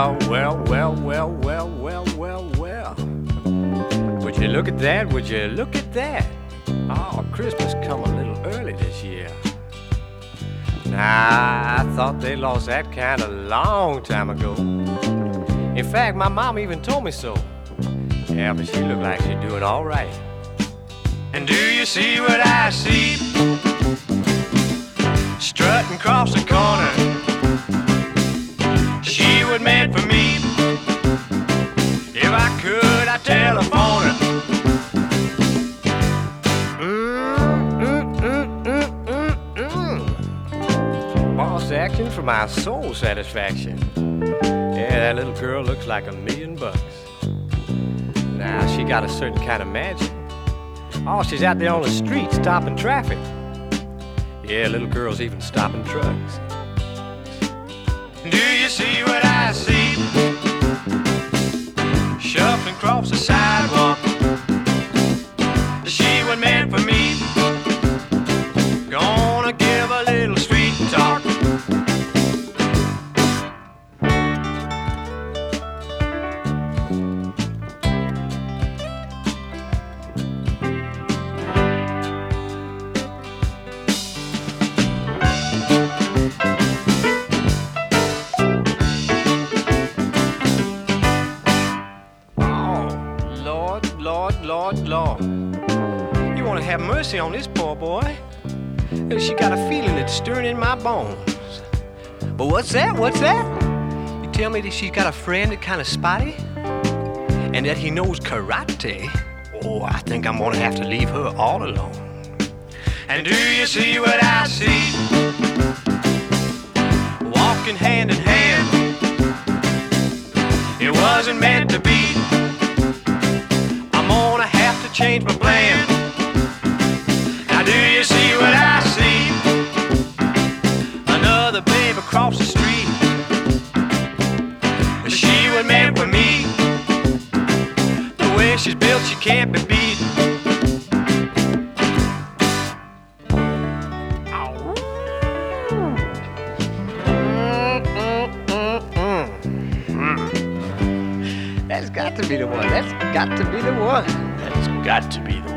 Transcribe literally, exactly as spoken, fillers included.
Well, well, well, well, well, well, well, well. Would you look at that? Would you look at that? Oh, Christmas come a little early this year. Nah, I thought they lost that kind a long time ago. In fact, my mom even told me so. Yeah, but she looked like she's doing all right. And do you see what I see? Strutting across the corner. She was meant for me. If I could, I'd telephone her. Mm, mm, mm, mm, mm, mm. Boss action for my soul satisfaction. Yeah, that little girl looks like a million bucks. Now, she got a certain kind of magic. Oh, she's out there on the street stopping traffic. Yeah, little girl's even stopping trucks. Do you see what I see? Shuffling across the sidewalk. She was meant for me. Gonna give a little sweet talk. Lord, Lord, you want to have mercy on this poor boy? She got a feeling that's stirring in my bones. But what's that? What's that? You tell me that she's got a friend that kind of spotty? And that he knows karate? Oh, I think I'm gonna have to leave her all alone. And do you see what I see? Walking hand in hand. It wasn't meant to be. Change my plan. Now do you see what I see? Another babe across the street. She was meant for me. The way she's built, she can't be beat. That's got to be the one. That's got to be the one. Got to be the